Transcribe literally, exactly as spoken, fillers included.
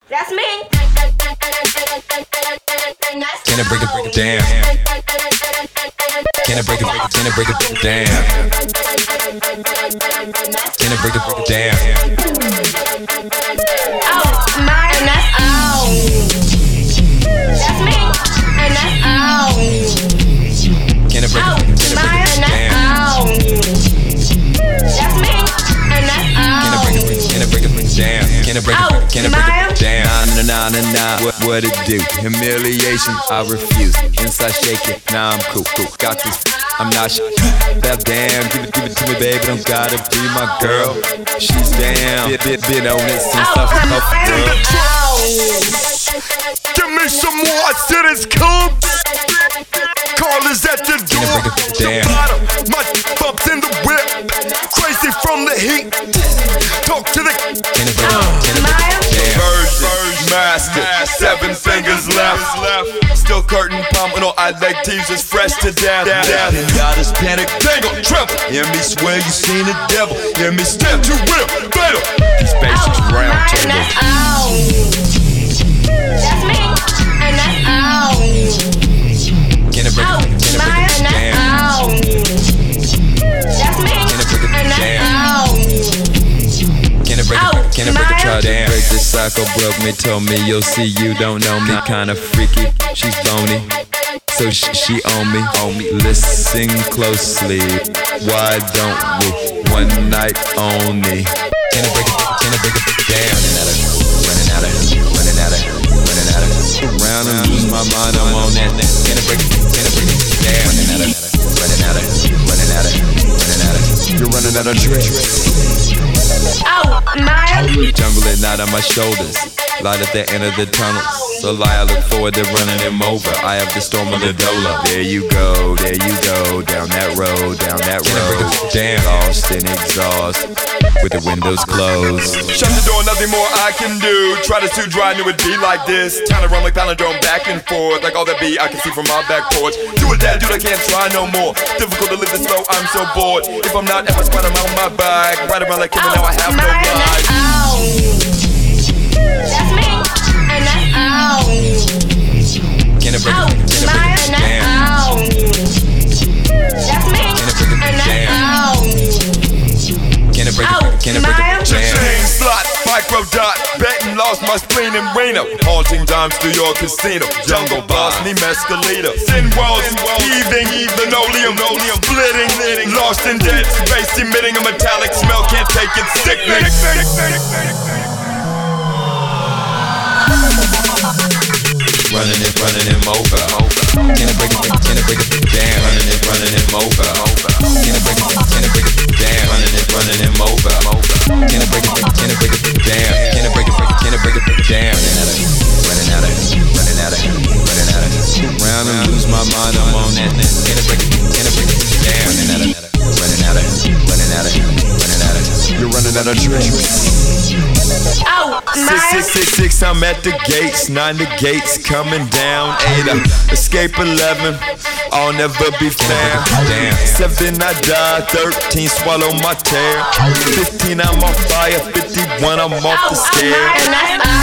That's me. Can I break it, break it down? Can I break it, break it, can I break it down? Can I break it, break it down? Oh, my, and that's all. That's me, and that's all. Can I break Oh, it, can I my, break it and that's down? all. That's me, and that's Can I all. break it, can I break it down? Can I break it, can I break it down? Nah, nah, nah, nah, what, what it do? Humiliation, I refuse. Inside shaking, nah, I'm cool, cool. Got this, I'm not sh- Bell down, give it, give it to me, baby. Don't gotta be my girl. She's down, been, been, been on it since I was a girl. Give me some more, I said it's cool. Call is at the door. Damn. Bottom, my bumps in the whip. Crazy from the heat. Talk to the Can I break it, can I break it down? Virgin, master, seven fingers left. Still curtain pumping on I like teams is fresh to death. And y'all just panic, they gon' tremble. Hear me swear you seen the devil. Hear me step too real, better. These basics round And table. that's all. That's me, and that's all. Can I break Oh, it, can I my, break and it that's down? all. That's me, Can I break it and that's down? all. Can I break Oh, it, can I break it my. Tried to down? break the cycle, broke me, told me you'll see you don't know me. Kinda freaky, she's bony, so sh- she on me, on me. Listen closely, why don't we? One night only. Can I break it, can I break it down? Running out of, running out of, running out of. Around and lose my mind, I'm on that. Can I break it, can I break it down? Running out of, running out of, running out of, running out of. You're running out of tricks. Oh, my. Jungle at night on my shoulders, light at the end of the tunnel. So lie, I look forward to running him over. I have the storm of the Dola. There you go, there you go, down that road, down that road. Damn. Lost in exhaust, with the windows closed. Shut the door, nothing more I can do. Try to too dry, knew it'd be like this. Time to run like palindrome back and forth. Like all that beat I can see from my back porch. Do it, dad, dude, I can't try no more. Difficult to live this slow, I'm so bored. If I'm not at my spot, I'm on my bike. Ride around like him and now I have no My, and life. that's all. That's me, and that's all. Can I break Oh, it, can I my, break and it that's down? all. That's me, Can I break it and that's down? all. Can I break Oh, it, can I break my. it down? Chain slot, micro dot, betting lost my spleen in Reno. Haunting dimes through your casino. Jungle boss, me mescalita. Sin walls, heaving, linoleum, splitting, lost in dead space, emitting a metallic smell. Can't take it, sickness. Running it, running him over. Can I break it, can I break it down? Running it, running him over. Can I break it, can I break it down? Running it, running him over. Can I break it, can I break it down? Can I break it, can I break it down? Running out of, running out of, running out of. Round and lose my mind, I'm on that. Can I break it, can I break it down? Running out of, running out of, running out of, running out of. You're running out of tricks. Oh, Six, my. six, six, six, I'm at the gates. Nine the gates coming down. Eight, uh, escape eleven. I'll never be found. Seven, I die. Thirteen, swallow my tear. Fifteen, I'm on fire. Fifty-one, I'm off the Oh, scare. my, and that's